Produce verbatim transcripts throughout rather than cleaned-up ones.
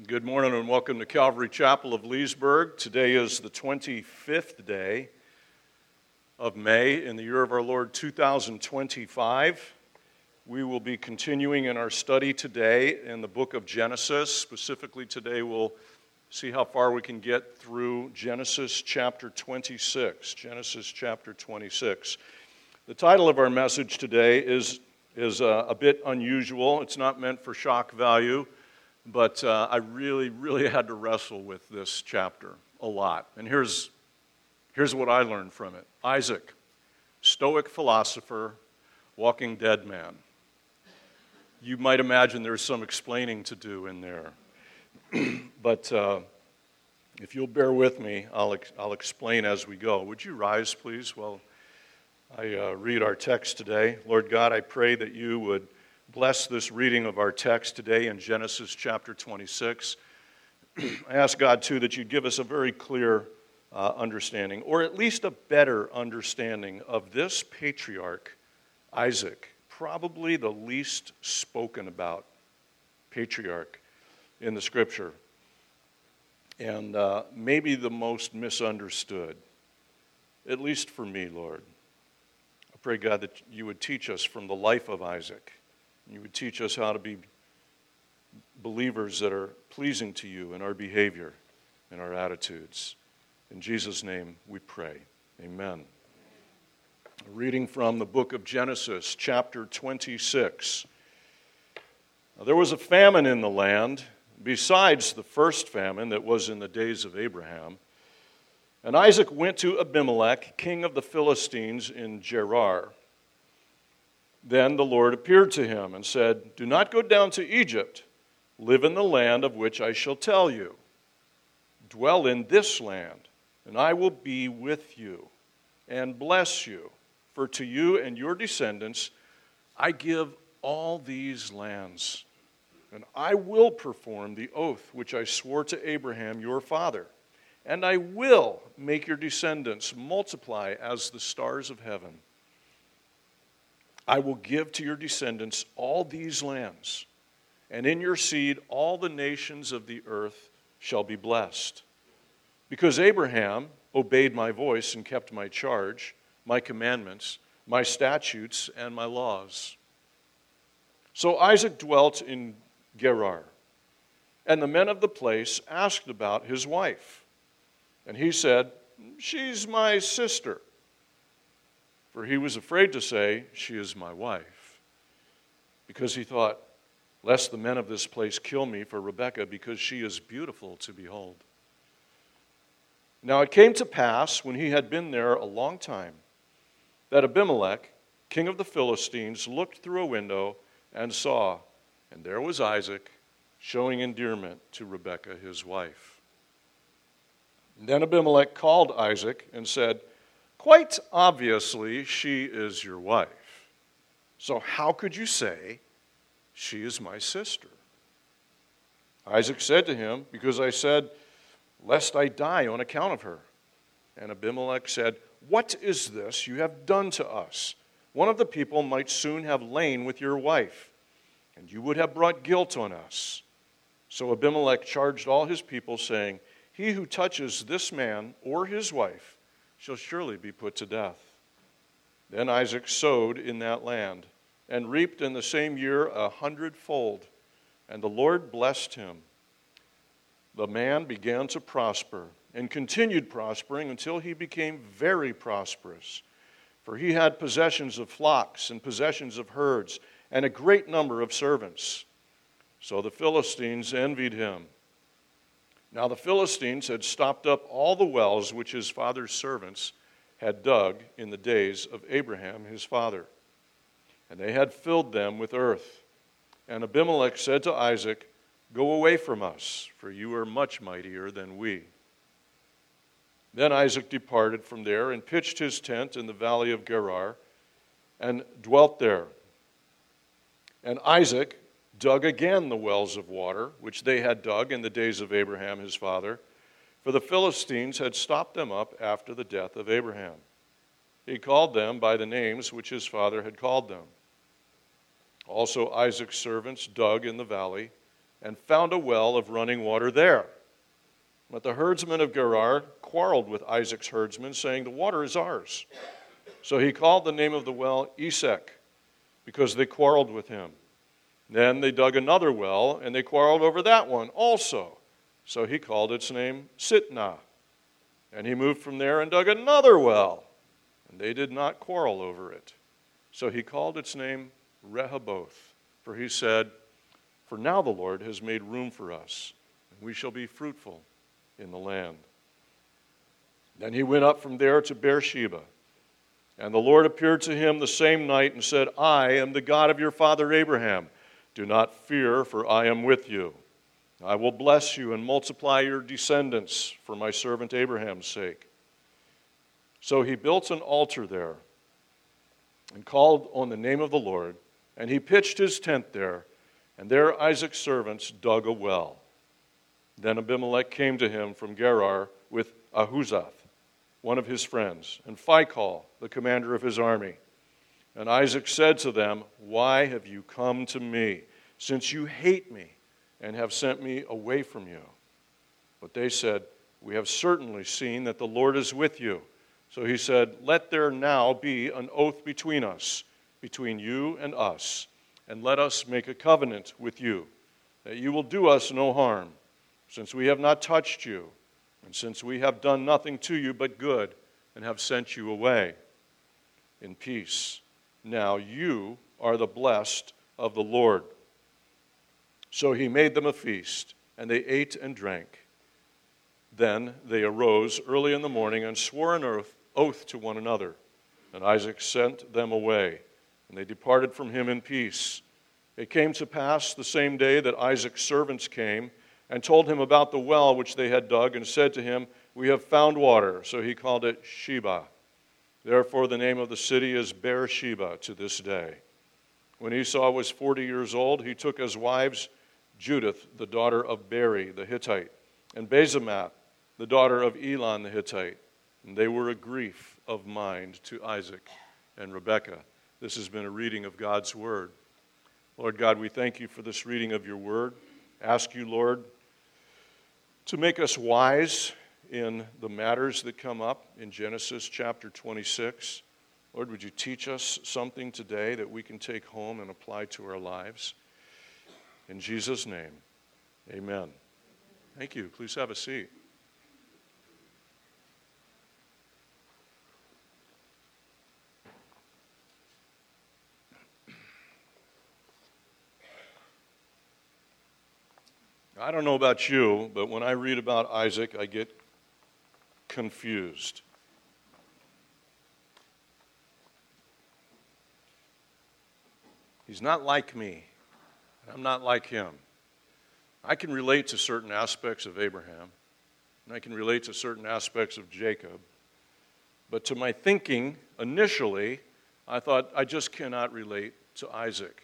Good morning and welcome to Calvary Chapel of Leesburg. Today is the twenty-fifth day of May in the year of our Lord two thousand twenty-five. We will be continuing in our study today in the book of Genesis. Specifically today we'll see how far we can get through Genesis chapter twenty-six. Genesis chapter twenty-six. The title of our message today is, is uh, a bit unusual. It's not meant for shock value. But uh, I really, really had to wrestle with this chapter a lot. And here's, here's what I learned from it. Isaac, stoic philosopher, walking dead man. You might imagine there's some explaining to do in there. But uh, if you'll bear with me, I'll, ex- I'll explain as we go. Would you rise, please, while I uh, read our text today? Lord God, I pray that you would bless this reading of our text today in Genesis chapter twenty-six. I ask God, too, that you'd give us a very clear uh, understanding, or at least a better understanding of this patriarch, Isaac, probably the least spoken about patriarch in the Scripture, and uh, maybe the most misunderstood, at least for me, Lord. I pray, God, that you would teach us from the life of Isaac. You would teach us how to be believers that are pleasing to you in our behavior and our attitudes. In Jesus' name we pray. Amen. A reading from the book of Genesis, chapter twenty-six. Now, there was a famine in the land, besides the first famine that was in the days of Abraham. And Isaac went to Abimelech, king of the Philistines, in Gerar. Then the Lord appeared to him and said, "Do not go down to Egypt. Live in the land of which I shall tell you. Dwell in this land, and I will be with you and bless you. For to you and your descendants I give all these lands. And I will perform the oath which I swore to Abraham your father. And I will make your descendants multiply as the stars of heaven. I will give to your descendants all these lands, and in your seed all the nations of the earth shall be blessed. Because Abraham obeyed my voice and kept my charge, my commandments, my statutes, and my laws." So Isaac dwelt in Gerar, and the men of the place asked about his wife. And he said, "She's my sister." For he was afraid to say, "She is my wife," because he thought, "Lest the men of this place kill me for Rebekah, because she is beautiful to behold." Now it came to pass, when he had been there a long time, that Abimelech, king of the Philistines, looked through a window and saw, and there was Isaac, showing endearment to Rebekah, his wife. And then Abimelech called Isaac and said, "Quite obviously, she is your wife. So how could you say, 'She is my sister'?" Isaac said to him, "Because I said, 'Lest I die on account of her.'" And Abimelech said, "What is this you have done to us? One of the people might soon have lain with your wife, and you would have brought guilt on us." So Abimelech charged all his people, saying, "He who touches this man or his wife shall surely be put to death." Then Isaac sowed in that land, and reaped in the same year a hundredfold, and the Lord blessed him. The man began to prosper, and continued prospering until he became very prosperous. For he had possessions of flocks, and possessions of herds, and a great number of servants. So the Philistines envied him. Now the Philistines had stopped up all the wells which his father's servants had dug in the days of Abraham his father, and they had filled them with earth. And Abimelech said to Isaac, "Go away from us, for you are much mightier than we." Then Isaac departed from there and pitched his tent in the valley of Gerar and dwelt there. And Isaac dug again the wells of water, which they had dug in the days of Abraham his father, for the Philistines had stopped them up after the death of Abraham. He called them by the names which his father had called them. Also Isaac's servants dug in the valley, and found a well of running water there. But the herdsmen of Gerar quarreled with Isaac's herdsmen, saying, "The water is ours." So he called the name of the well Esek, because they quarreled with him. Then they dug another well, and they quarreled over that one also. So he called its name Sitnah. And he moved from there and dug another well, and they did not quarrel over it. So he called its name Rehoboth, for he said, "For now the Lord has made room for us, and we shall be fruitful in the land." Then he went up from there to Beersheba. And the Lord appeared to him the same night and said, "I am the God of your father Abraham. Do not fear, for I am with you. I will bless you and multiply your descendants for my servant Abraham's sake." So he built an altar there and called on the name of the Lord, and he pitched his tent there, and there Isaac's servants dug a well. Then Abimelech came to him from Gerar with Ahuzath, one of his friends, and Phicol, the commander of his army. And Isaac said to them, "Why have you come to me, since you hate me and have sent me away from you?" But they said, "We have certainly seen that the Lord is with you." So he said, "Let there now be an oath between us, between you and us, and let us make a covenant with you, that you will do us no harm, since we have not touched you, and since we have done nothing to you but good, and have sent you away in peace. Now you are the blessed of the Lord." So he made them a feast, and they ate and drank. Then they arose early in the morning and swore an oath, oath to one another. And Isaac sent them away, and they departed from him in peace. It came to pass the same day that Isaac's servants came and told him about the well which they had dug, and said to him, "We have found water." So he called it Sheba. Therefore the name of the city is Beersheba to this day. When Esau was forty years old, he took as wives Judith, the daughter of Beri the Hittite, and Basemath, the daughter of Elon the Hittite. And they were a grief of mind to Isaac and Rebekah. This has been a reading of God's word. Lord God, we thank you for this reading of your word. Ask you, Lord, to make us wise in the matters that come up in Genesis chapter twenty-six. Lord, would you teach us something today that we can take home and apply to our lives? In Jesus' name, amen. Thank you. Please have a seat. I don't know about you, but when I read about Isaac, I get confused. He's not like me, and I'm not like him. I can relate to certain aspects of Abraham, and I can relate to certain aspects of Jacob, but to my thinking, initially, I thought I just cannot relate to Isaac.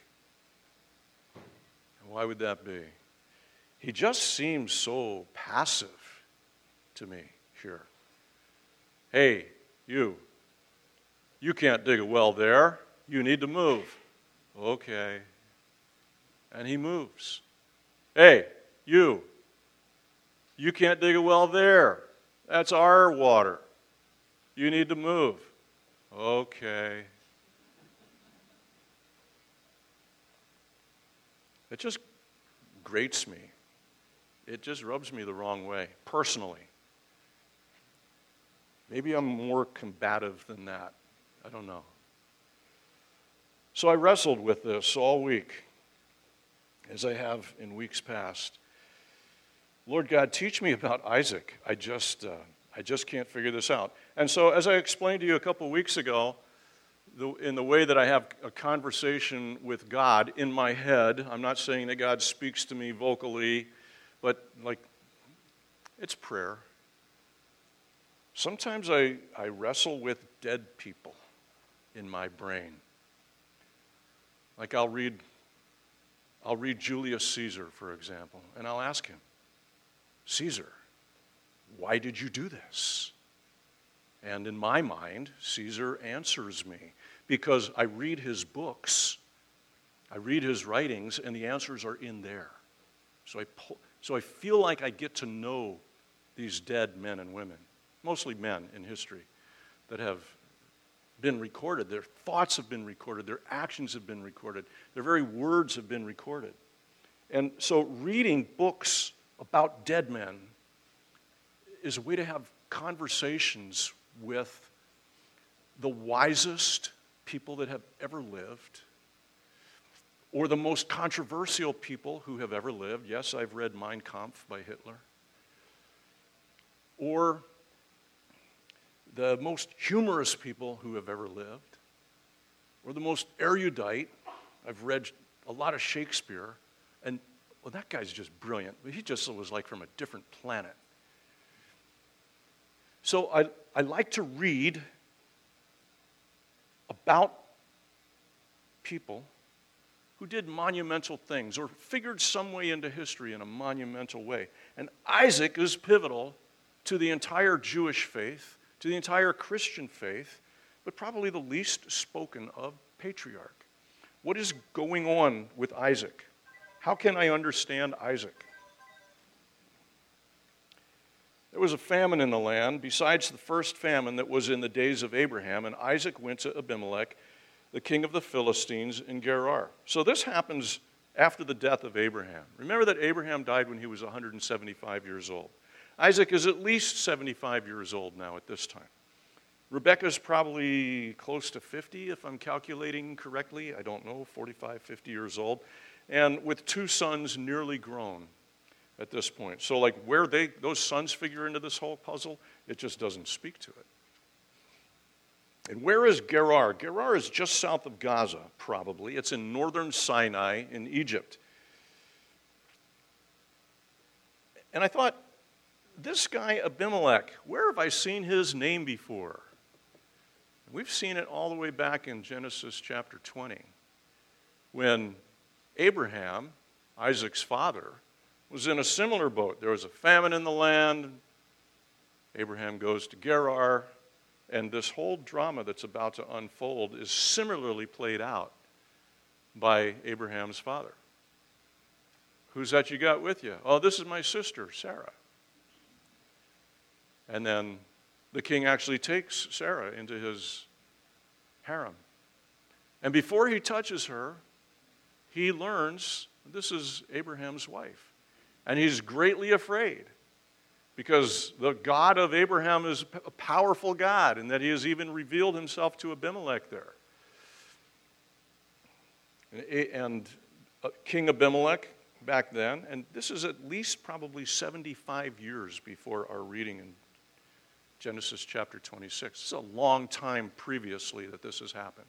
And why would that be? He just seems so passive to me here. Hey, you, you can't dig a well there. You need to move. Okay. And he moves. Hey, you, you can't dig a well there. That's our water. You need to move. Okay. It just grates me. It just rubs me the wrong way, personally. Maybe I'm more combative than that. I don't know. So I wrestled with this all week, as I have in weeks past. Lord God, teach me about Isaac. I just, uh, I just can't figure this out. And so, as I explained to you a couple weeks ago, the, in the way that I have a conversation with God in my head, I'm not saying that God speaks to me vocally, but like, it's prayer. Sometimes I, I wrestle with dead people in my brain. Like I'll read, I'll read Julius Caesar, for example, and I'll ask him, "Caesar, why did you do this?" And in my mind, Caesar answers me because I read his books, I read his writings, and the answers are in there. So I, pull, so I feel like I get to know these dead men and women, mostly men in history, that have been recorded. Their thoughts have been recorded. Their actions have been recorded. Their very words have been recorded. And so reading books about dead men is a way to have conversations with the wisest people that have ever lived, or the most controversial people who have ever lived. Yes, I've read Mein Kampf by Hitler. Or the most humorous people who have ever lived, or the most erudite. I've read a lot of Shakespeare, and well, that guy's just brilliant. He just was like from a different planet. So I, I like to read about people who did monumental things or figured some way into history in a monumental way. And Isaac is pivotal to the entire Jewish faith, to the entire Christian faith, but probably the least spoken of patriarch. What is going on with Isaac? How can I understand Isaac? There was a famine in the land, besides the first famine that was in the days of Abraham, and Isaac went to Abimelech, the king of the Philistines, in Gerar. So this happens after the death of Abraham. Remember that Abraham died when he was one hundred seventy-five years old. Isaac is at least seventy-five years old now at this time. Rebecca's probably close to fifty, if I'm calculating correctly. I don't know, forty-five, fifty years old. And with two sons nearly grown at this point. So like where they those sons figure into this whole puzzle, it just doesn't speak to it. And where is Gerar? Gerar is just south of Gaza, probably. It's in northern Sinai in Egypt. And I thought, this guy Abimelech, where have I seen his name before? We've seen it all the way back in Genesis chapter twenty, when Abraham, Isaac's father, was in a similar boat. There was a famine in the land. Abraham goes to Gerar, and this whole drama that's about to unfold is similarly played out by Abraham's father. Who's that you got with you? Oh, this is my sister, Sarah. And then the king actually takes Sarah into his harem. And before he touches her, he learns this is Abraham's wife. And he's greatly afraid because the God of Abraham is a powerful God, and that he has even revealed himself to Abimelech there. And King Abimelech back then, and this is at least probably seventy-five years before our reading in Genesis chapter twenty-six. It's a long time previously that this has happened.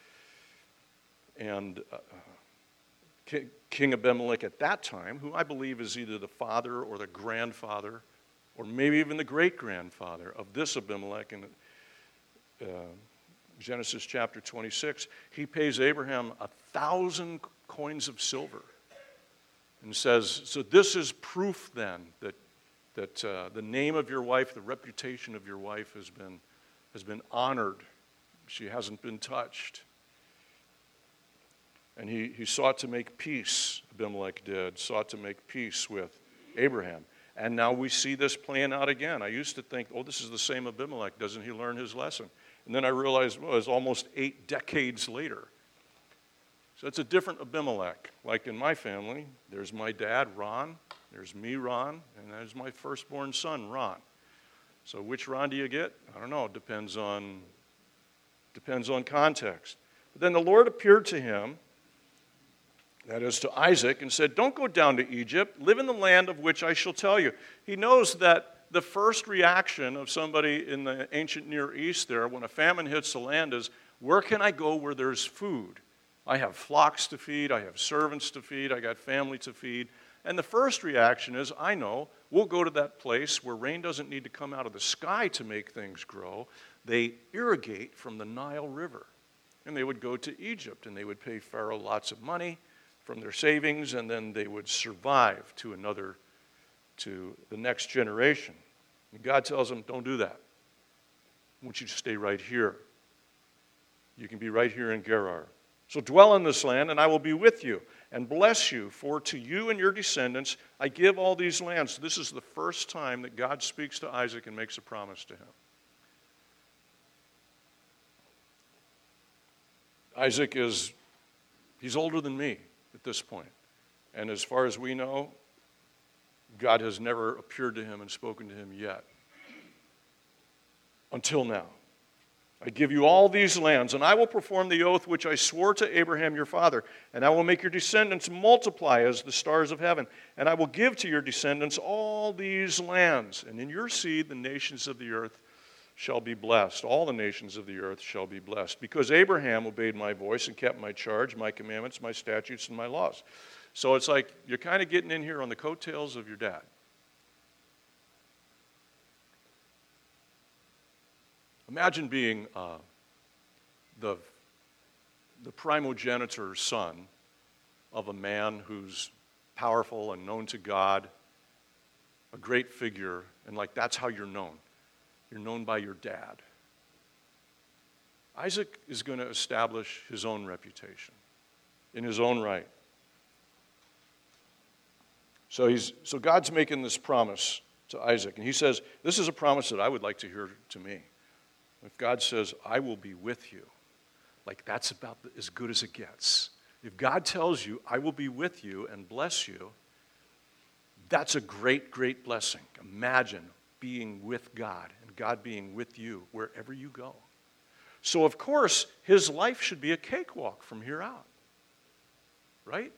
And uh, King Abimelech at that time, who I believe is either the father or the grandfather, or maybe even the great-grandfather of this Abimelech in uh, Genesis chapter twenty-six, he pays Abraham a thousand coins of silver and says, so this is proof then that that uh, the name of your wife, the reputation of your wife has been, has been honored. She hasn't been touched. And he, he sought to make peace, Abimelech did, sought to make peace with Abraham. And now we see this playing out again. I used to think, oh, this is the same Abimelech. Doesn't he learn his lesson? And then I realized, well, it's almost eight decades later. So it's a different Abimelech. Like in my family, there's my dad, Ron. There's me, Ron, and there's my firstborn son, Ron. So which Ron do you get? I don't know. It depends on, depends on context. But then the Lord appeared to him, that is to Isaac, and said, don't go down to Egypt. Live in the land of which I shall tell you. He knows that the first reaction of somebody in the ancient Near East there, when a famine hits the land, is, where can I go where there's food? I have flocks to feed. I have servants to feed. I got family to feed. And the first reaction is, I know, we'll go to that place where rain doesn't need to come out of the sky to make things grow. They irrigate from the Nile River. And they would go to Egypt, and they would pay Pharaoh lots of money from their savings, and then they would survive to another, to the next generation. And God tells them, don't do that. I want you to stay right here. You can be right here in Gerar. So dwell in this land, and I will be with you. and bless you, for to you and your descendants I give all these lands. This is the first time that God speaks to Isaac and makes a promise to him. Isaac is, he's older than me at this point. And as far as we know, God has never appeared to him and spoken to him yet. Until now. I give you all these lands, and I will perform the oath which I swore to Abraham your father, and I will make your descendants multiply as the stars of heaven, and I will give to your descendants all these lands, and in your seed the nations of the earth shall be blessed. All the nations of the earth shall be blessed, because Abraham obeyed my voice and kept my charge, my commandments, my statutes, and my laws. So it's like you're kind of getting in here on the coattails of your dad. Imagine being uh, the, the primogenitor son of a man who's powerful and known to God, a great figure, and like that's how you're known. You're known by your dad. Isaac is going to establish his own reputation in his own right. So he's so God's making this promise to Isaac, and he says, this is a promise that I would like to hear to me. If God says, I will be with you, like that's about as good as it gets. If God tells you, I will be with you and bless you, that's a great, great blessing. Imagine being with God and God being with you wherever you go. So, of course, his life should be a cakewalk from here out. Right?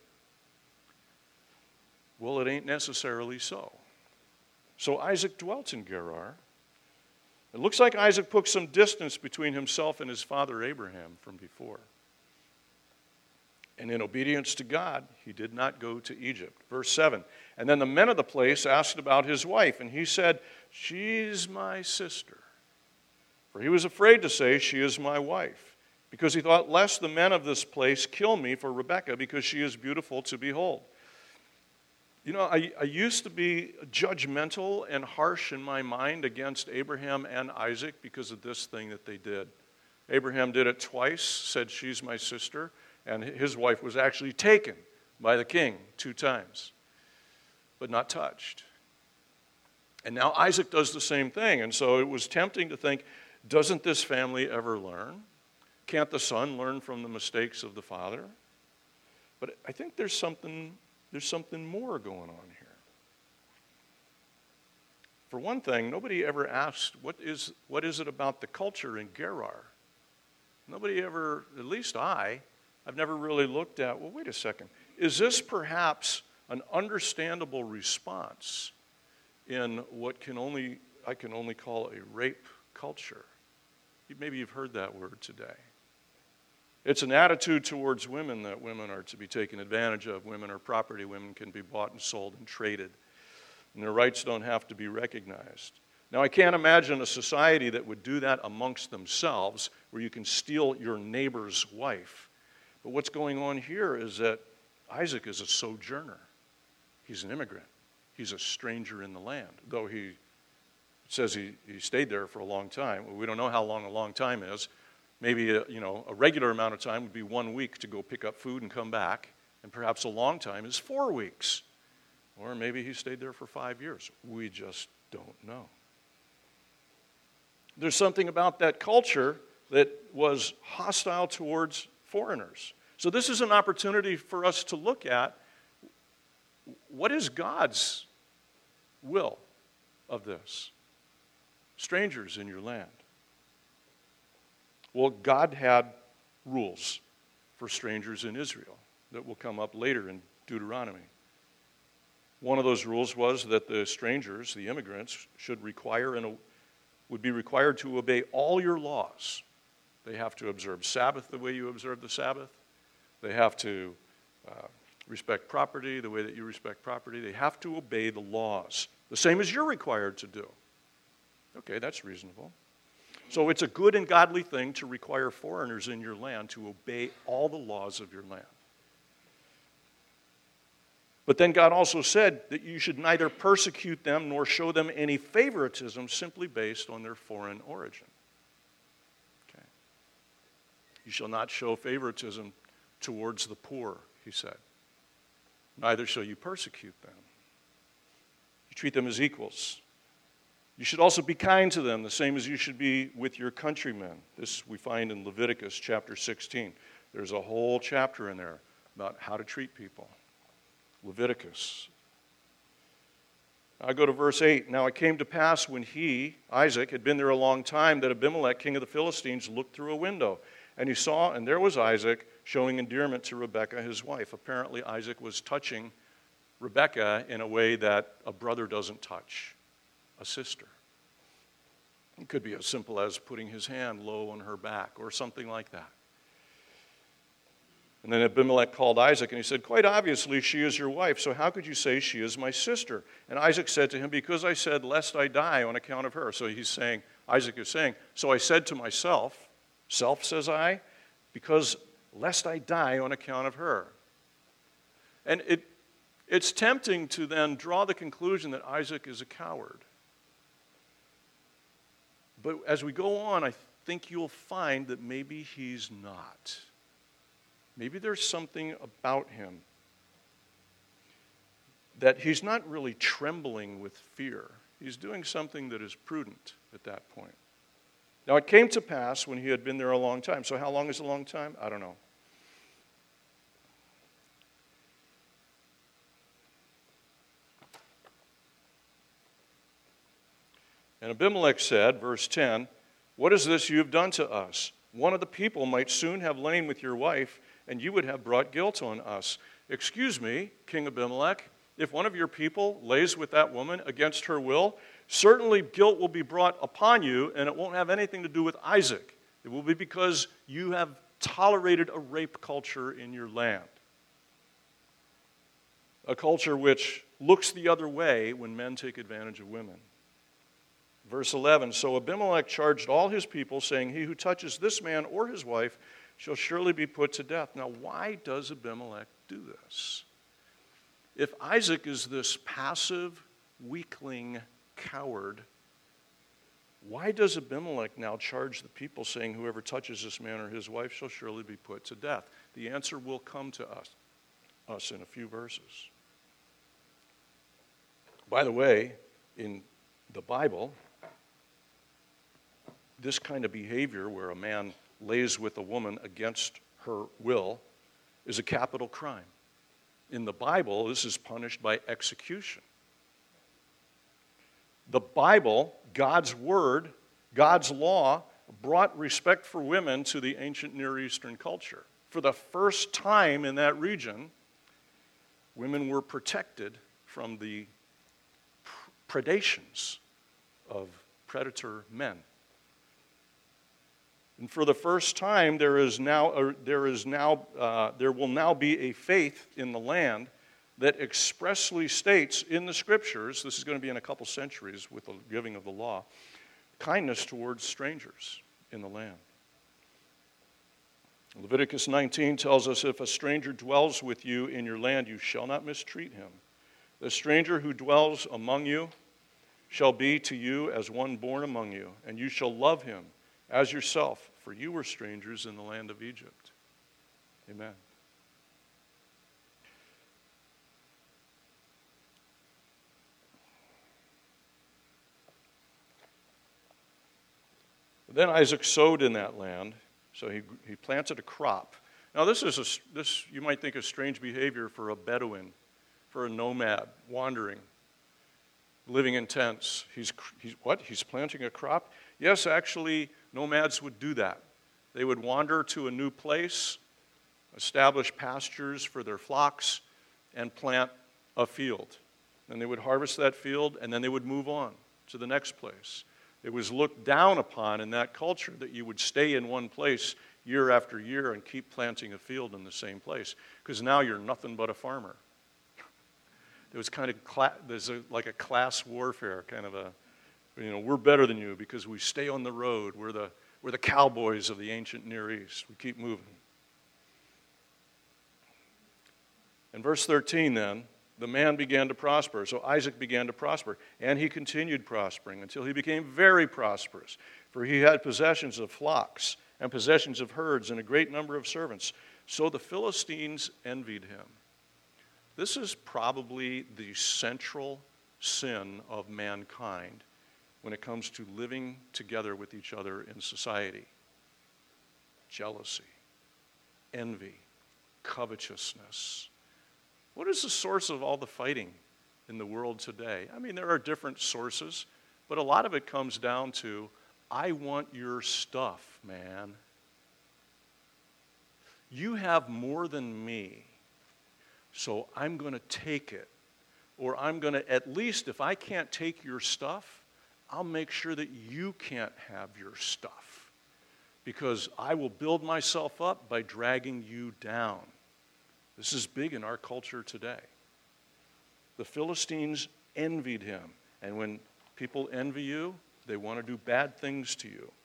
Well, it ain't necessarily so. So Isaac dwelt in Gerar. It looks like Isaac put some distance between himself and his father Abraham from before. And in obedience to God, he did not go to Egypt. Verse seven, and then the men of the place asked about his wife, and he said, she's my sister. For he was afraid to say, she is my wife, because he thought, lest the men of this place kill me for Rebekah, because she is beautiful to behold. You know, I, I used to be judgmental and harsh in my mind against Abraham and Isaac because of this thing that they did. Abraham did it twice, said, she's my sister, and his wife was actually taken by the king two times, but not touched. And now Isaac does the same thing, and so it was tempting to think, doesn't this family ever learn? Can't the son learn from the mistakes of the father? But I think there's something... There's something more going on here. For one thing, nobody ever asked, what is, what is it about the culture in Gerar? Nobody ever, at least I, I've never really looked at, well, wait a second. Is this perhaps an understandable response in what can only, I can only call a rape culture? Maybe you've heard that word today. It's an attitude towards women that women are to be taken advantage of. Women are property. Women can be bought and sold and traded. And their rights don't have to be recognized. Now, I can't imagine a society that would do that amongst themselves, where you can steal your neighbor's wife. But what's going on here is that Isaac is a sojourner. He's an immigrant. He's a stranger in the land, though he says he, he stayed there for a long time. Well, we don't know how long a long time is. Maybe a, you know, a regular amount of time would be one week to go pick up food and come back, and perhaps a long time is four weeks. Or maybe he stayed there for five years. We just don't know. There's something about that culture that was hostile towards foreigners. So this is an opportunity for us to look at what is God's will of this? Strangers in your land. Well, God had rules for strangers in Israel that will come up later in Deuteronomy. One of those rules was that the strangers, the immigrants, should require and would be required to obey all your laws. They have to observe Sabbath the way you observe the Sabbath. They have to uh, respect property the way that you respect property. They have to obey the laws, the same as you're required to do. Okay, that's reasonable. So it's a good and godly thing to require foreigners in your land to obey all the laws of your land. But then God also said that you should neither persecute them nor show them any favoritism simply based on their foreign origin. Okay. You shall not show favoritism towards the poor, he said. neither shall you persecute them. You treat them as equals. You should also be kind to them, the same as you should be with your countrymen. This we find in Leviticus chapter sixteen. There's a whole chapter in there about how to treat people. Leviticus. I go to verse eight. Now it came to pass when he, Isaac, had been there a long time, that Abimelech, king of the Philistines, looked through a window. And he saw, and there was Isaac, showing endearment to Rebekah, his wife. Apparently Isaac was touching Rebekah in a way that a brother doesn't touch a sister. It could be as simple as putting his hand low on her back or something like that. And then Abimelech called Isaac and he said, quite obviously she is your wife, so how could you say she is my sister? And Isaac said to him, because I said, lest I die on account of her. So he's saying, Isaac is saying, so I said to myself, self says I, because lest I die on account of her. And it it's tempting to then draw the conclusion that Isaac is a coward. But as we go on, I think you'll find that maybe he's not. Maybe there's something about him that he's not really trembling with fear. He's doing something that is prudent at that point. Now it came to pass when he had been there a long time. So how long is a long time? I don't know. And Abimelech said, verse ten, what is this you have done to us? One of the people might soon have lain with your wife, and you would have brought guilt on us. Excuse me, King Abimelech, if one of your people lays with that woman against her will, certainly guilt will be brought upon you, and it won't have anything to do with Isaac. It will be because you have tolerated a rape culture in your land. A culture which looks the other way when men take advantage of women. Verse eleven, so Abimelech charged all his people, saying, he who touches this man or his wife shall surely be put to death. Now, why does Abimelech do this? If Isaac is this passive, weakling coward, why does Abimelech now charge the people, saying, whoever touches this man or his wife shall surely be put to death? The answer will come to us, us in a few verses. By the way, in the Bible, this kind of behavior where a man lays with a woman against her will is a capital crime. In the Bible, this is punished by execution. The Bible, God's word, God's law, brought respect for women to the ancient Near Eastern culture. For the first time in that region, women were protected from the predations of predator men. And for the first time, there is now, uh, there is now, uh, there will now be a faith in the land that expressly states in the Scriptures, this is going to be in a couple centuries with the giving of the law, kindness towards strangers in the land. Leviticus nineteen tells us, if a stranger dwells with you in your land, you shall not mistreat him. The stranger who dwells among you shall be to you as one born among you, and you shall love him as yourself, for you were strangers in the land of Egypt. Amen. Then Isaac sowed in that land, so he, he planted a crop. Now this is a, this you might think is strange behavior for a Bedouin, for a nomad wandering, living in tents. He's, he's what? He's planting a crop? Yes, actually, nomads would do that. They would wander to a new place, establish pastures for their flocks, and plant a field. Then they would harvest that field, and then they would move on to the next place. It was looked down upon in that culture that you would stay in one place year after year and keep planting a field in the same place, because now you're nothing but a farmer. There was kind of cla- there's a, like a class warfare, kind of a, you know, we're better than you because we stay on the road. We're the we're the cowboys of the ancient Near East. We keep moving. In verse thirteen, then, the man began to prosper. So Isaac began to prosper, and he continued prospering until he became very prosperous, for he had possessions of flocks and possessions of herds and a great number of servants. So the Philistines envied him. This is probably the central sin of mankind when it comes to living together with each other in society. Jealousy, envy, covetousness. What is the source of all the fighting in the world today? I mean, there are different sources, but a lot of it comes down to, I want your stuff, man. You have more than me, so I'm going to take it. Or I'm going to, at least if I can't take your stuff, I'll make sure that you can't have your stuff. Because I will build myself up by dragging you down. This is big in our culture today. The Philistines envied him. And when people envy you, they want to do bad things to you.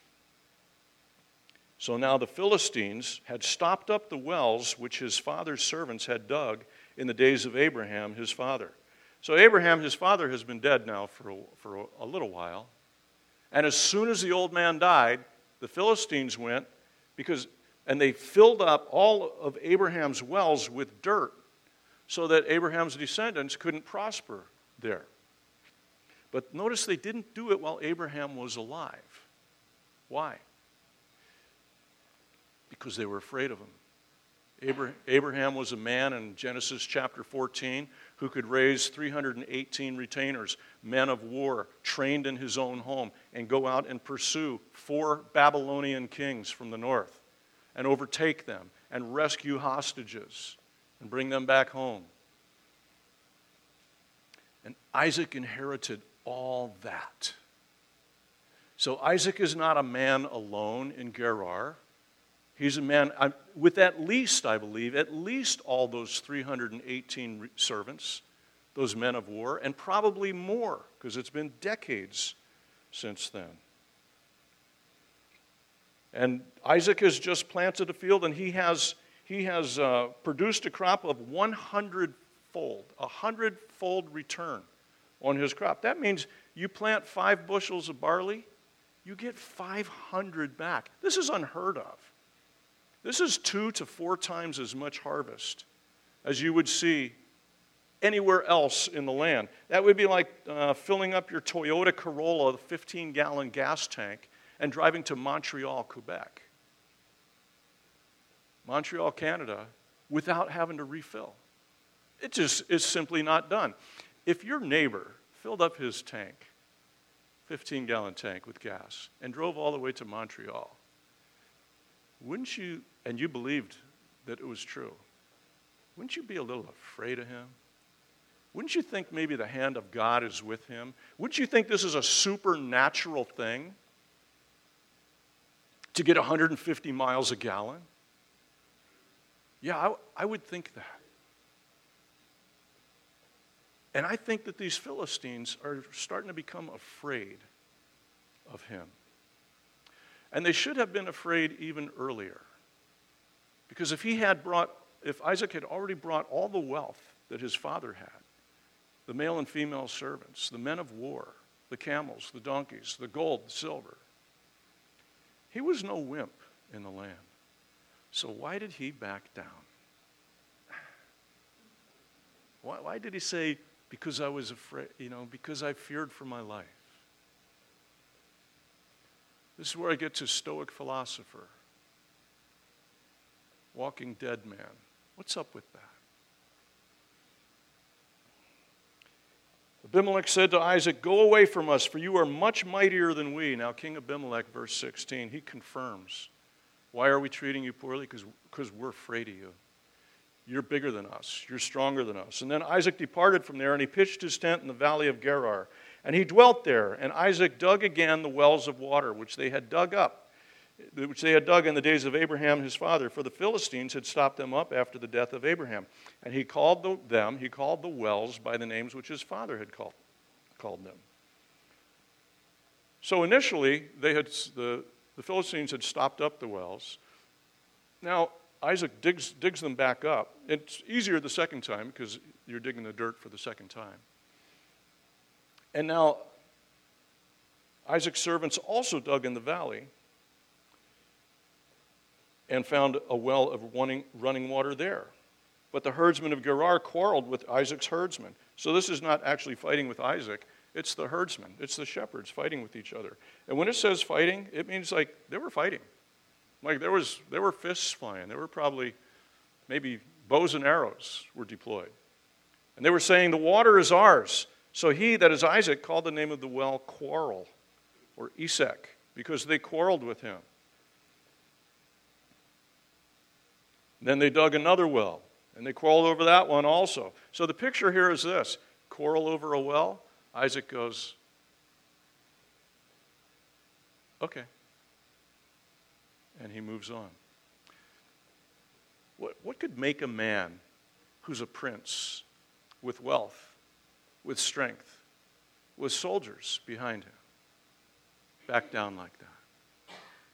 So now the Philistines had stopped up the wells which his father's servants had dug in the days of Abraham, his father. So Abraham, his father, has been dead now for a, for a, a little while. And as soon as the old man died, the Philistines went, because, and they filled up all of Abraham's wells with dirt so that Abraham's descendants couldn't prosper there. But notice they didn't do it while Abraham was alive. Why? Because they were afraid of him. Abraham was a man in Genesis chapter fourteen who could raise three hundred eighteen retainers, men of war, trained in his own home, and go out and pursue four Babylonian kings from the north and overtake them and rescue hostages and bring them back home. And Isaac inherited all that. So Isaac is not a man alone in Gerar. He's a man with at least, I believe, at least all those three hundred eighteen servants, those men of war, and probably more, because it's been decades since then. And Isaac has just planted a field, and he has, he has uh, produced a crop of one hundred-fold, a hundred-fold return on his crop. That means you plant five bushels of barley, you get five hundred back. This is unheard of. This is two to four times as much harvest as you would see anywhere else in the land. That would be like uh, filling up your Toyota Corolla, the fifteen-gallon gas tank, and driving to Montreal, Quebec. Montreal, Canada, without having to refill. It just is simply not done. If your neighbor filled up his tank, fifteen-gallon tank with gas, and drove all the way to Montreal, wouldn't you, and you believed that it was true, wouldn't you be a little afraid of him? Wouldn't you think maybe the hand of God is with him? Wouldn't you think this is a supernatural thing to get one hundred fifty miles a gallon? Yeah, I, I would think that. And I think that these Philistines are starting to become afraid of him. And they should have been afraid even earlier. Because if he had brought, if Isaac had already brought all the wealth that his father had, the male and female servants, the men of war, the camels, the donkeys, the gold, the silver, he was no wimp in the land. So why did he back down? Why, why did he say, because I was afraid, you know, because I feared for my life? This is where I get to Stoic philosopher. Walking dead man. What's up with that? Abimelech said to Isaac, "Go away from us, for you are much mightier than we." Now, King Abimelech, verse sixteen, he confirms. Why are we treating you poorly? Because we're afraid of you. You're bigger than us. You're stronger than us. And then Isaac departed from there, and he pitched his tent in the valley of Gerar. And he dwelt there, and Isaac dug again the wells of water, which they had dug up, which they had dug in the days of Abraham his father, for the Philistines had stopped them up after the death of Abraham. And he called the, them, he called the wells by the names which his father had called, called them. So initially, they had the, the Philistines had stopped up the wells. Now, Isaac digs, digs them back up. It's easier the second time because you're digging the dirt for the second time. And now, Isaac's servants also dug in the valley and found a well of running, running water there. But the herdsmen of Gerar quarreled with Isaac's herdsmen. So this is not actually fighting with Isaac. It's the herdsmen. It's the shepherds fighting with each other. And when it says fighting, it means like they were fighting. Like there was, there were fists flying. There were probably maybe bows and arrows were deployed. And they were saying, the water is ours. So he, that is Isaac, called the name of the well Quarrel, or Esek, because they quarreled with him. Then they dug another well, and they quarreled over that one also. So the picture here is this. Quarrel over a well. Isaac goes, okay. And he moves on. What, what could make a man who's a prince with wealth, with strength, with soldiers behind him back down like that?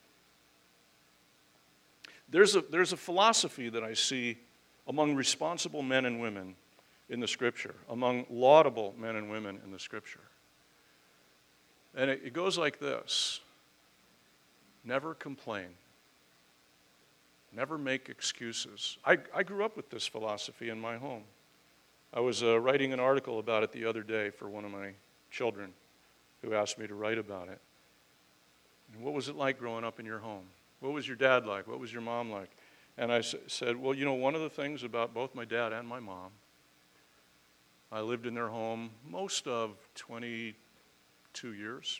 There's a, there's a philosophy that I see among responsible men and women in the Scripture, among laudable men and women in the Scripture. And it, it goes like this. Never complain. Never make excuses. I, I grew up with this philosophy in my home. I was uh, writing an article about it the other day for one of my children who asked me to write about it. And what was it like growing up in your home? What was your dad like? What was your mom like? And I s- said, well, you know, one of the things about both my dad and my mom, I lived in their home most of twenty-two years.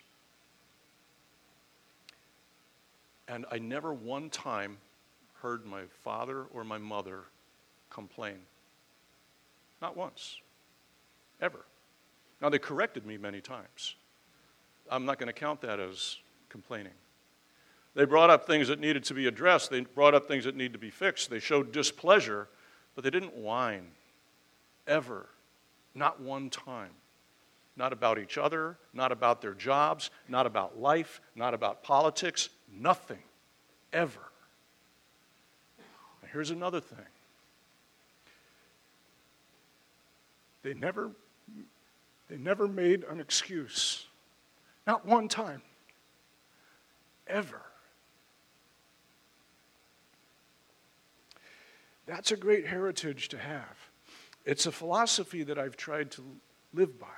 And I never one time heard my father or my mother complain. Not once. Ever. Now, they corrected me many times. I'm not going to count that as complaining. They brought up things that needed to be addressed. They brought up things that need to be fixed. They showed displeasure, but they didn't whine. Ever. Not one time. Not about each other, not about their jobs, not about life, not about politics, nothing. Ever. Now, here's another thing. They never, they never made an excuse. Not one time. Ever. That's a great heritage to have. It's a philosophy that I've tried to live by.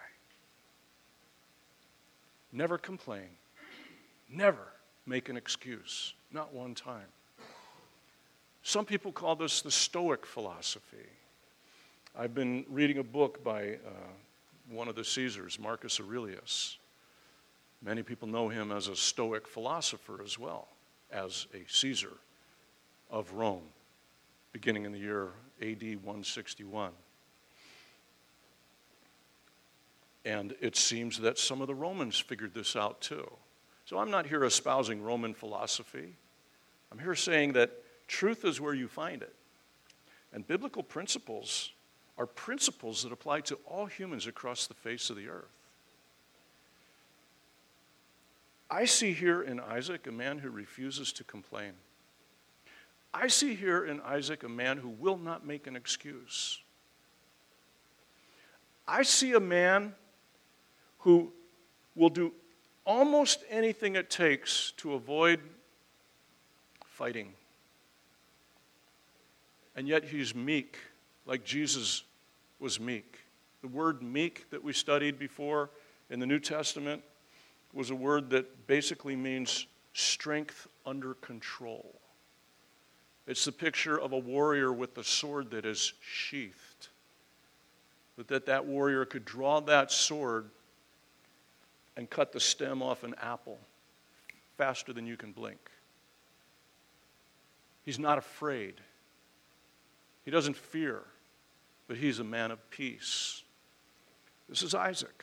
Never complain. Never make an excuse. Not one time. Some people call this the Stoic philosophy. I've been reading a book by uh, one of the Caesars, Marcus Aurelius. Many people know him as a Stoic philosopher as well, as a Caesar of Rome, beginning in the year A D one sixty-one. And it seems that some of the Romans figured this out too. So I'm not here espousing Roman philosophy. I'm here saying that truth is where you find it. And biblical principles are principles that apply to all humans across the face of the earth. I see here in Isaac a man who refuses to complain. I see here in Isaac a man who will not make an excuse. I see a man who will do almost anything it takes to avoid fighting. And yet he's meek, like Jesus was meek. The word meek that we studied before in the New Testament was a word that basically means strength under control. It's the picture of a warrior with a sword that is sheathed. But that that warrior could draw that sword and cut the stem off an apple faster than you can blink. He's not afraid. He doesn't fear, but he's a man of peace. This is Isaac.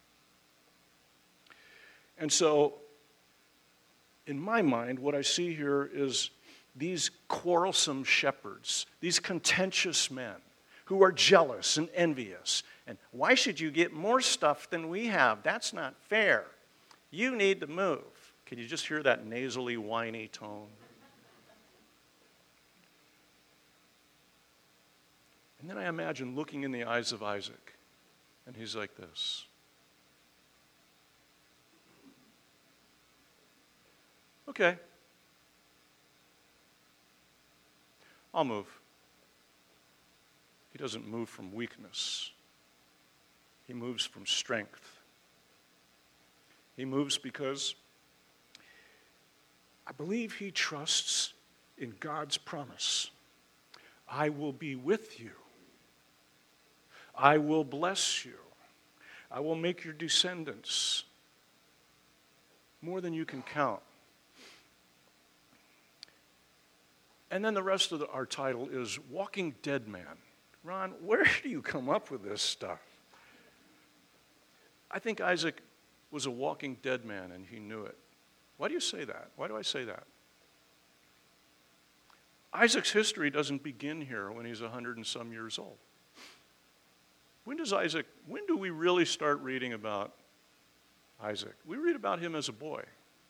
And so, in my mind, what I see here is these quarrelsome shepherds, these contentious men who are jealous and envious. And why should you get more stuff than we have? That's not fair. You need to move. Can you just hear that nasally, whiny tone? And then I imagine looking in the eyes of Isaac, and he's like this. Okay. I'll move. He doesn't move from weakness. He moves from strength. He moves because I believe he trusts in God's promise. I will be with you. I will bless you. I will make your descendants more than you can count. And then the rest of the, our title is Walking Dead Man. Ron, where do you come up with this stuff? I think Isaac was a walking dead man and he knew it. Why do you say that? Why do I say that? Isaac's history doesn't begin here when he's a hundred and some years old. When does Isaac, when do we really start reading about Isaac? We read about him as a boy.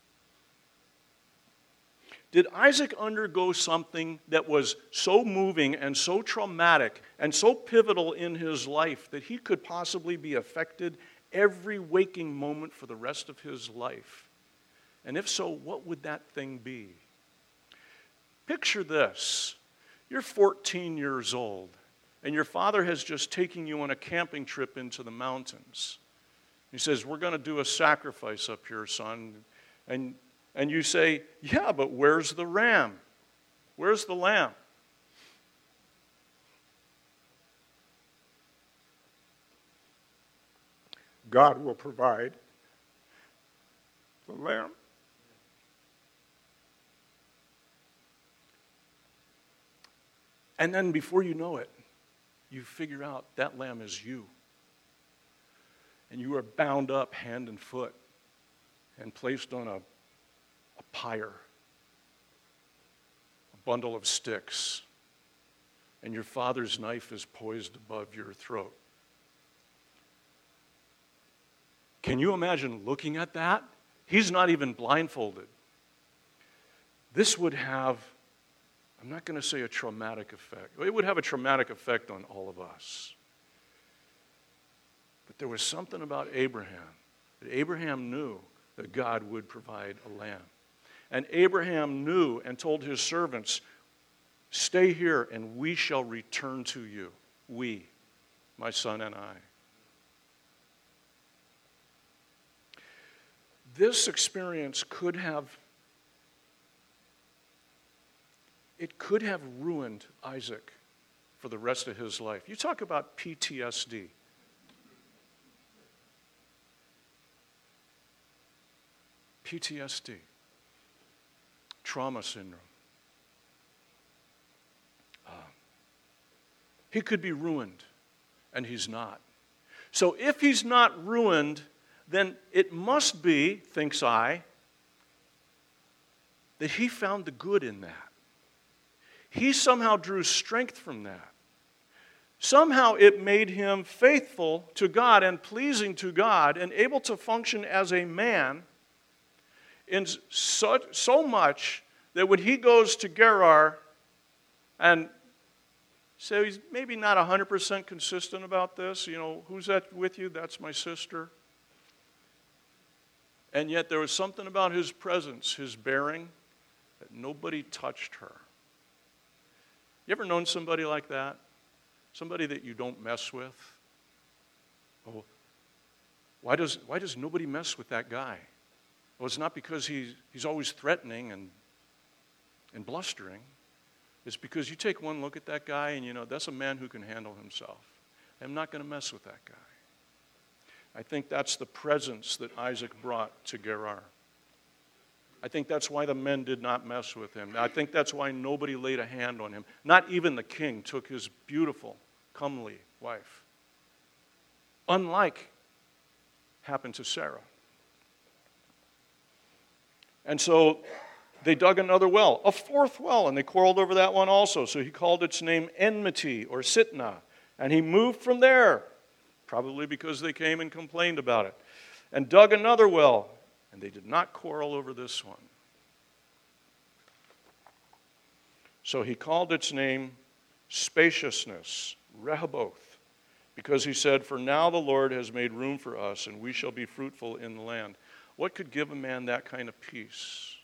Did Isaac undergo something that was so moving and so traumatic and so pivotal in his life that he could possibly be affected every waking moment for the rest of his life? And if so, what would that thing be? Picture this. You're fourteen years old, and your father has just taken you on a camping trip into the mountains. He says, we're going to do a sacrifice up here, son. And, and you say, yeah, but where's the ram? Where's the lamb? God will provide the lamb. And then before you know it, you figure out that lamb is you. And you are bound up hand and foot and placed on a, a pyre, a bundle of sticks, and your father's knife is poised above your throat. Can you imagine looking at that? He's not even blindfolded. This would have, I'm not going to say a traumatic effect. It would have a traumatic effect on all of us. But there was something about Abraham, that Abraham knew that God would provide a lamb. And Abraham knew and told his servants, stay here and we shall return to you. We, my son and I. This experience could have, it could have ruined Isaac for the rest of his life. You talk about P T S D. P T S D, trauma syndrome. Uh, he could be ruined, and he's not. So if he's not ruined, then it must be, thinks I, that he found the good in that. He somehow drew strength from that. Somehow it made him faithful to God and pleasing to God and able to function as a man in so, so much that when he goes to Gerar, and so he's maybe not one hundred percent consistent about this, you know, who's that with you? That's my sister. And yet there was something about his presence, his bearing, that nobody touched her. You ever known somebody like that? Somebody that you don't mess with? Oh, why does, why does nobody mess with that guy? Well, it's not because he's, he's always threatening and, and blustering. It's because you take one look at that guy and you know, that's a man who can handle himself. I'm not going to mess with that guy. I think that's the presence that Isaac brought to Gerar. I think that's why the men did not mess with him. I think that's why nobody laid a hand on him. Not even the king took his beautiful, comely wife. Unlike happened to Sarah. And so they dug another well, a fourth well, and they quarreled over that one also. So he called its name Enmity or Sitnah. And he moved from there, probably because they came and complained about it, and dug another well. And they did not quarrel over this one. So he called its name Spaciousness, Rehoboth, because he said, for now the Lord has made room for us, and we shall be fruitful in the land. What could give a man that kind of peace?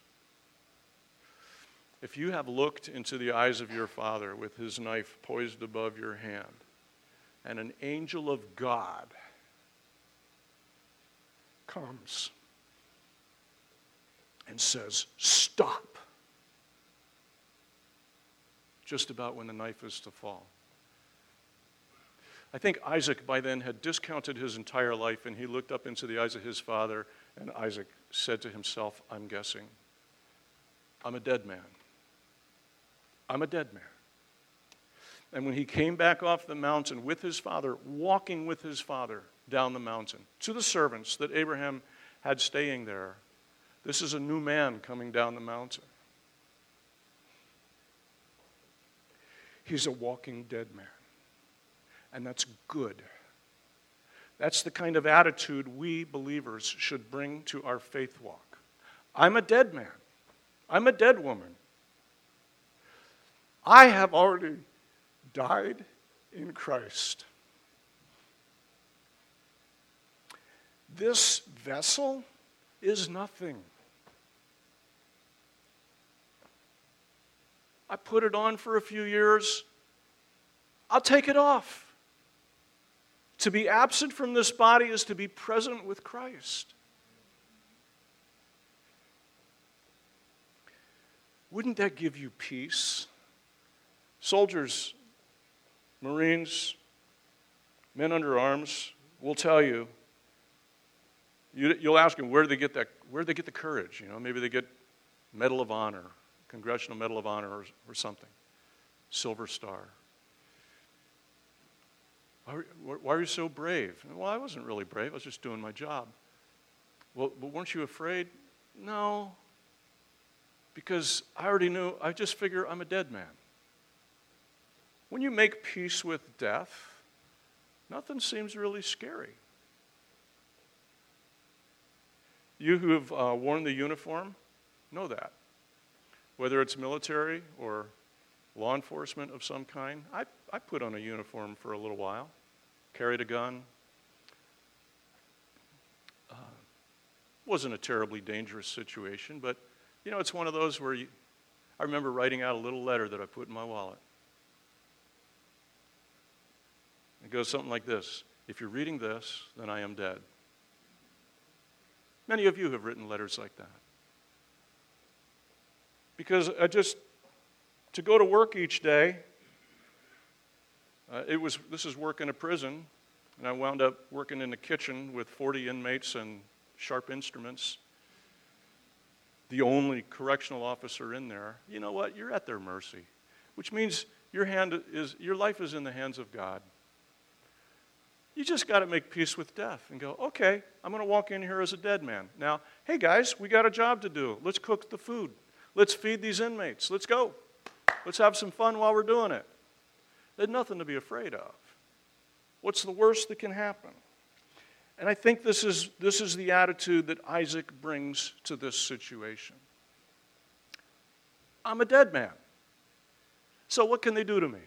If you have looked into the eyes of your father with his knife poised above your hand, and an angel of God comes and says, "Stop," just about when the knife is to fall. I think Isaac by then had discounted his entire life, and he looked up into the eyes of his father, and Isaac said to himself, I'm guessing, I'm a dead man. I'm a dead man. And when he came back off the mountain with his father, walking with his father down the mountain, to the servants that Abraham had staying there, this is a new man coming down the mountain. He's a walking dead man. And that's good. That's the kind of attitude we believers should bring to our faith walk. I'm a dead man. I'm a dead woman. I have already died in Christ. This vessel is nothing. I put it on for a few years. I'll take it off. To be absent from this body is to be present with Christ. Wouldn't that give you peace? Soldiers, Marines, men under arms will tell you, you you'll ask them, where do they get that, where do they get the courage? You know, maybe they get Medal of Honor, Congressional Medal of Honor or, or something, Silver Star. Why, why are you so brave? Well, I wasn't really brave. I was just doing my job. Well, but weren't you afraid? No, because I already knew, I just figure I'm a dead man. When you make peace with death, nothing seems really scary. You who have uh, worn the uniform know that. Whether it's military or law enforcement of some kind, I, I put on a uniform for a little while, carried a gun. Uh, wasn't a terribly dangerous situation, but you know, it's one of those where you, I remember writing out a little letter that I put in my wallet. It goes something like this: if you're reading this, then I am dead. Many of you have written letters like that. Because I just, to go to work each day, uh, it was, this is work in a prison, and I wound up working in the kitchen with forty inmates and sharp instruments. The only correctional officer in there. You know what? You're at their mercy, which means your hand is, your life is in the hands of God. You just got to make peace with death and go, okay, I'm going to walk in here as a dead man. Now, hey guys, we got a job to do. Let's cook the food. Let's feed these inmates. Let's go. Let's have some fun while we're doing it. There's nothing to be afraid of. What's the worst that can happen? And I think this is, this is the attitude that Isaac brings to this situation. I'm a dead man. So what can they do to me?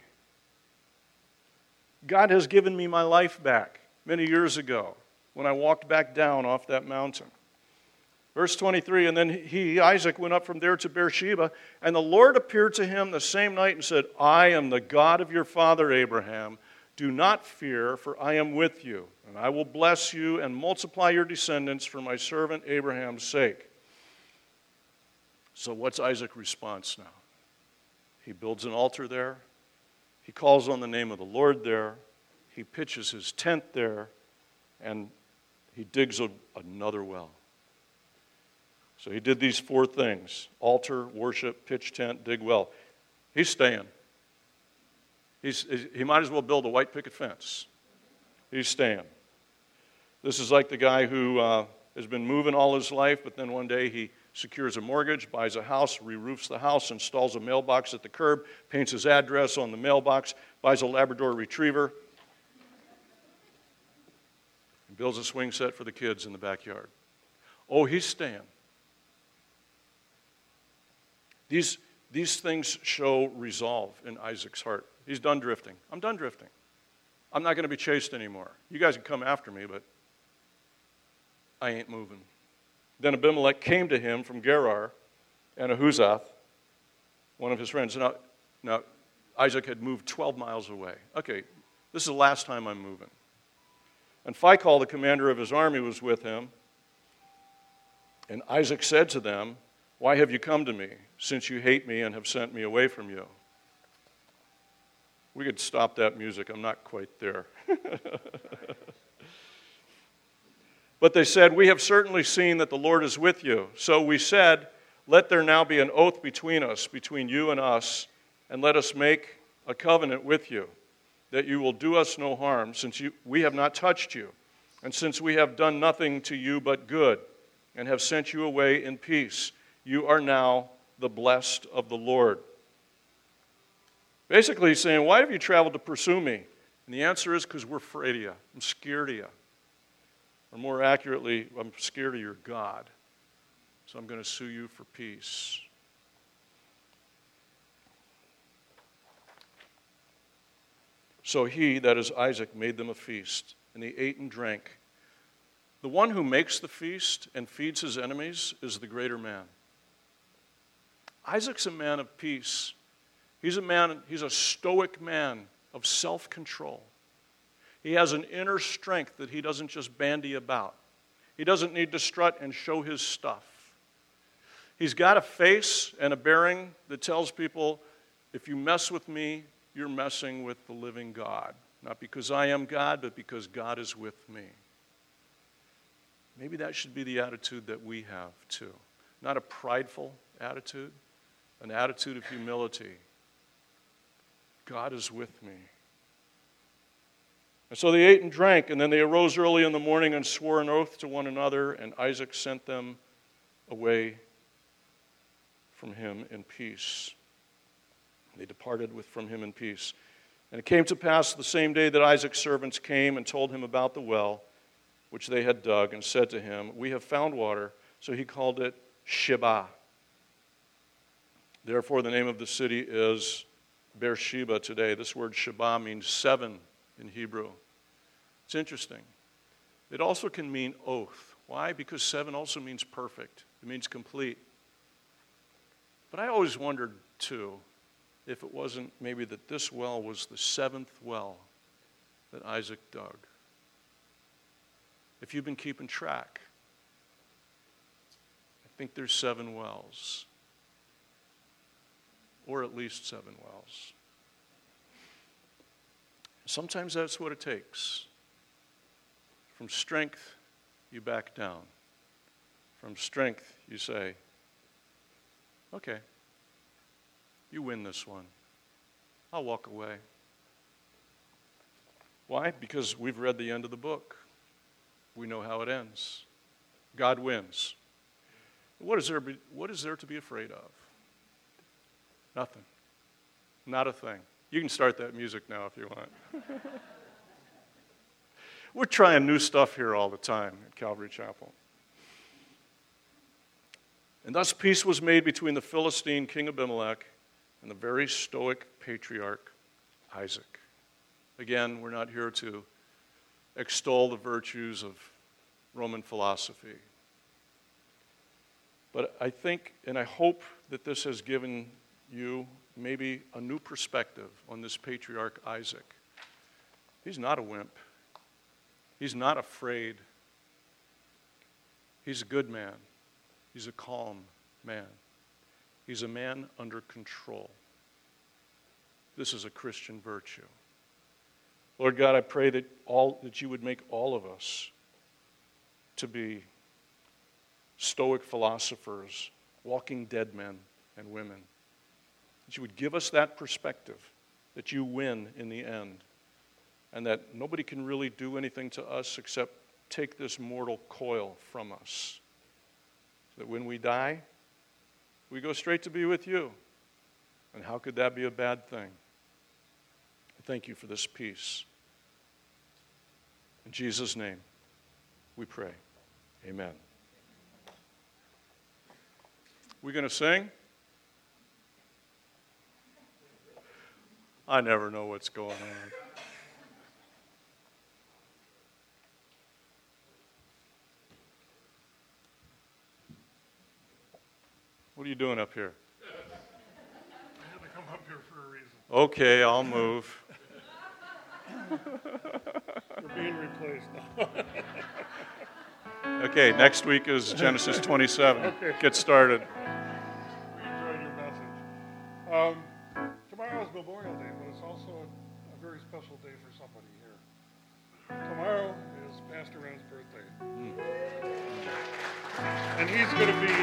God has given me my life back many years ago when I walked back down off that mountain. Verse twenty-three, and then he, Isaac, went up from there to Beersheba, and the Lord appeared to him the same night and said, I am the God of your father Abraham. Do not fear, for I am with you, and I will bless you and multiply your descendants for my servant Abraham's sake. So what's Isaac's response now? He builds an altar there. He calls on the name of the Lord there. He pitches his tent there, and he digs a, another well. So he did these four things: altar, worship, pitch tent, dig well. He's staying. He's, he might as well build a white picket fence. He's staying. This is like the guy who uh, has been moving all his life, but then one day he secures a mortgage, buys a house, re-roofs the house, installs a mailbox at the curb, paints his address on the mailbox, buys a Labrador Retriever, and builds a swing set for the kids in the backyard. Oh, he's staying. These, these things show resolve in Isaac's heart. He's done drifting. I'm done drifting. I'm not going to be chased anymore. You guys can come after me, but I ain't moving. Then Abimelech came to him from Gerar and Ahuzath, one of his friends. Now, now, Isaac had moved twelve miles away. Okay, This is the last time I'm moving. And Phicol, the commander of his army, was with him. And Isaac said to them, "Why have you come to me, since you hate me and have sent me away from you?" We could stop that music. I'm not quite there. But they said, "We have certainly seen that the Lord is with you." So we said, "Let there now be an oath between us, between you and us, and let us make a covenant with you, that you will do us no harm, since you, we have not touched you, and since we have done nothing to you but good, and have sent you away in peace. You are now the blessed of the Lord." Basically, he's saying, why have you traveled to pursue me? And the answer is because we're afraid of you. I'm scared of you. Or more accurately, I'm scared of your God. So I'm going to sue you for peace. So he, that is Isaac, made them a feast, and they ate and drank. The one who makes the feast and feeds his enemies is the greater man. Isaac's a man of peace. He's a man, he's a stoic man of self-control. He has an inner strength that he doesn't just bandy about. He doesn't need to strut and show his stuff. He's got a face and a bearing that tells people, if you mess with me, you're messing with the living God. Not because I am God, but because God is with me. Maybe that should be the attitude that we have too. Not a prideful attitude, an attitude of humility. God is with me. And so they ate and drank, and then they arose early in the morning and swore an oath to one another, and Isaac sent them away from him in peace. They departed with from him in peace. And it came to pass the same day that Isaac's servants came and told him about the well, which they had dug, and said to him, "We have found water." So he called it Sheba. Therefore, the name of the city is Beersheba today. This word Sheba means seven in Hebrew. It's interesting. It also can mean oath. Why? Because seven also means perfect. It means complete. But I always wondered, too, if it wasn't maybe that this well was the seventh well that Isaac dug. If you've been keeping track, I think there's seven wells. Or at least seven wells. Sometimes that's what it takes. From strength, you back down. From strength, you say, okay, you win this one. I'll walk away. Why? Because we've read the end of the book. We know how it ends. God wins. What is there, be, what is there to be afraid of? Nothing. Not a thing. You can start that music now if you want. We're trying new stuff here all the time at Calvary Chapel. And thus peace was made between the Philistine king Abimelech and the very stoic patriarch Isaac. Again, we're not here to extol the virtues of Roman philosophy. But I think and I hope that this has given you maybe a new perspective on this patriarch Isaac. He's not a wimp. He's not afraid. He's a good man. He's a calm man. He's a man under control. This is a Christian virtue. Lord God, I pray that all that you would make all of us to be stoic philosophers, walking dead men and women. That you would give us that perspective, that you win in the end, and that nobody can really do anything to us except take this mortal coil from us. So that when we die, we go straight to be with you. And how could that be a bad thing? Thank you for this peace. In Jesus' name, we pray. Amen. We going to sing? I never know what's going on. What are you doing up here? I had to come up here for a reason. Okay, I'll move. You're being replaced now. Okay, next week is Genesis twenty-seven. Okay. Get started. We enjoyed your message. Um, tomorrow is Memorial Day, but it's also a, a very special day for somebody here. Tomorrow is Pastor Ren's birthday. Mm. And he's going to be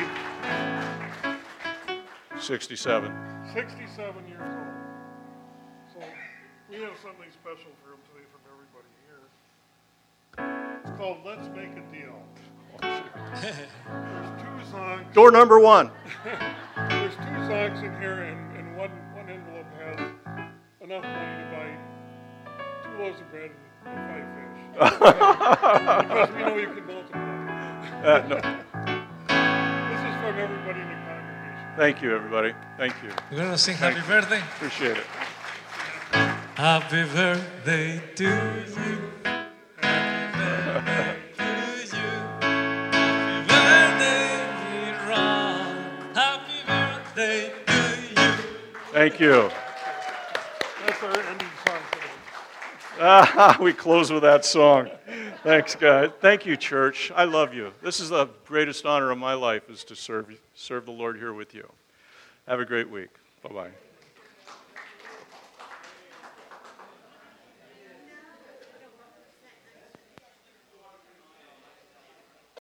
sixty-seven. sixty-seven years old. So we have something special for him today from everybody here. It's called Let's Make a Deal. There's two songs. Door number one. There's two songs in here, and, and one, one envelope has enough money to buy two loaves of bread and five fish. Because we know you can multiply. Uh, no. This is from everybody in the congregation. Thank you, everybody. Thank you. We're going to sing Thank Happy you. Birthday. Appreciate it. Happy birthday to you. Happy birthday to you. Happy birthday, dear Ron. Happy birthday to you. Thank you. That's our ending song today. Ah, we close with that song. Thanks, guys. Thank you, church. I love you. This is the greatest honor of my life, is to serve serve the Lord here with you. Have a great week. Bye-bye.